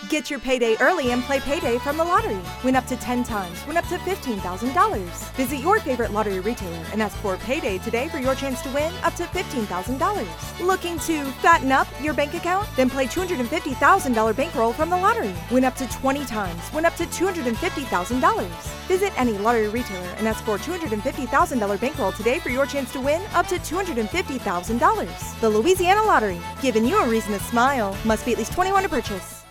Get your payday early and play Payday from the lottery. Win up to 10 times. Win up to $15,000. Visit your favorite lottery retailer and ask for Payday today for your chance to win up to $15,000. Looking to fatten up your bank account? Then play $250,000 bankroll from the lottery. Win up to 20 times. Win up to $250,000. Visit any lottery retailer and ask for $250,000 bankroll today for your chance to win up to $250,000. The Louisiana Lottery, giving you a reason to smile. Must be at least 21 to purchase.